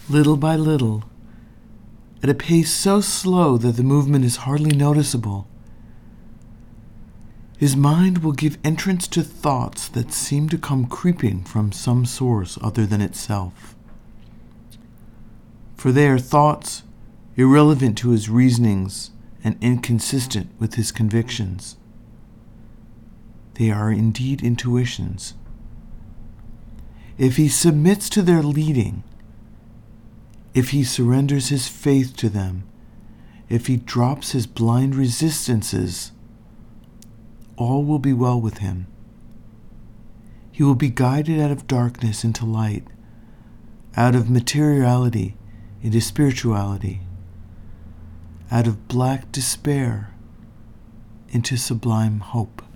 Little by little, at a pace so slow that the movement is hardly noticeable, his mind will give entrance to thoughts that seem to come creeping from some source other than itself. For they are thoughts irrelevant to his reasonings and inconsistent with his convictions. They are indeed intuitions. If he submits to their leading, if he surrenders his faith to them, if he drops his blind resistances, all will be well with him. He will be guided out of darkness into light, out of materiality into spirituality, out of black despair into sublime hope.